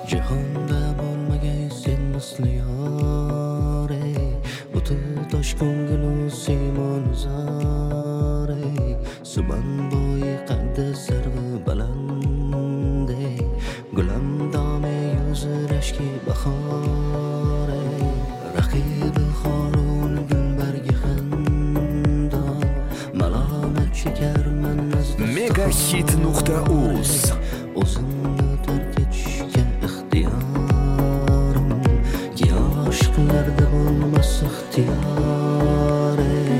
Jahonda bo'lmagay sen misli yor ey, o'ti tosh ko'ngil simon zor ey, suban bo'yi qaddi sarvi baland ey, gulam dome yuzi rashki bahor ey, raqibi Harun gulbargi xandon, malomat chekarman nazda Megahit.uz o'zimni tark etishga ixtiyorim, ki oshiqlarda bo'lmas ixtiyor ey.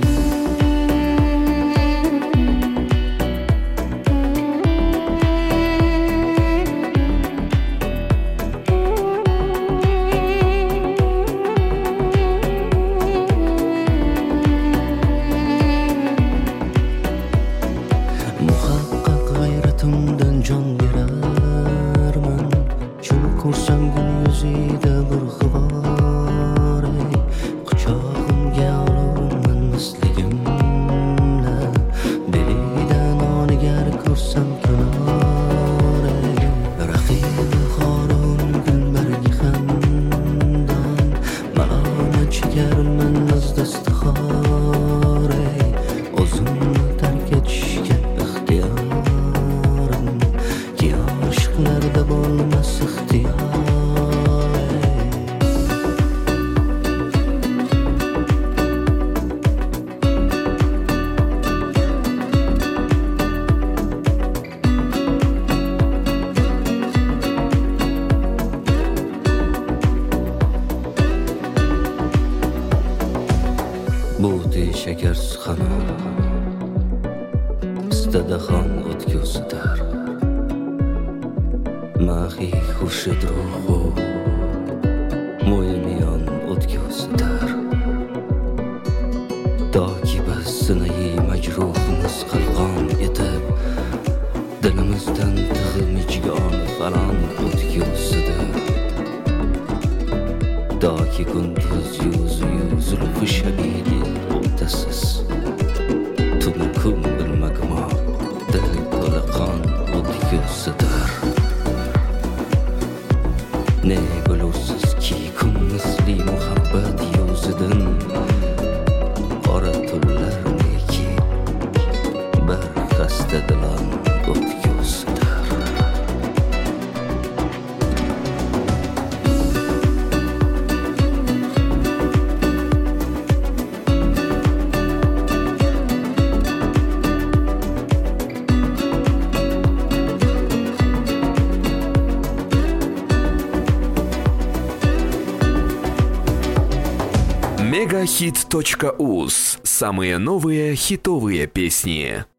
Muhaqqaq g'ayratimdan jon berarman, chul ko'rsam gul yuzida bir g'ubor ey, quchog'imga olurman misligimla, dilidan onigar ko'rsam kunor ey, raqibi Harun gulbargi xandon, malomat chekarman nazda istihor ey, o'zimni tark etishga ixtiyorim, ki oshiqlarda bo'lmas ixtiyor ey. Bo'ti shakar suxana istadaxon o'tga usitar, mahi xurshid ruhu mo'yimiyon o'tga usitar, toki biz sinai majruhimiz qalqon etib, dilimizdan tig'ilmichgon falon o'tga usidir, toki kunduz yuzi zulfi shadidi o'tasiz, tuni kun bilmagmo dil to'la qon o'tga usidir. Ne bilursiz-ki kun misli muhabbat yuzidan qora tunlar neki bir xasta dilon o'tga usidir. Megahit.uz. Самые новые хитовые песни.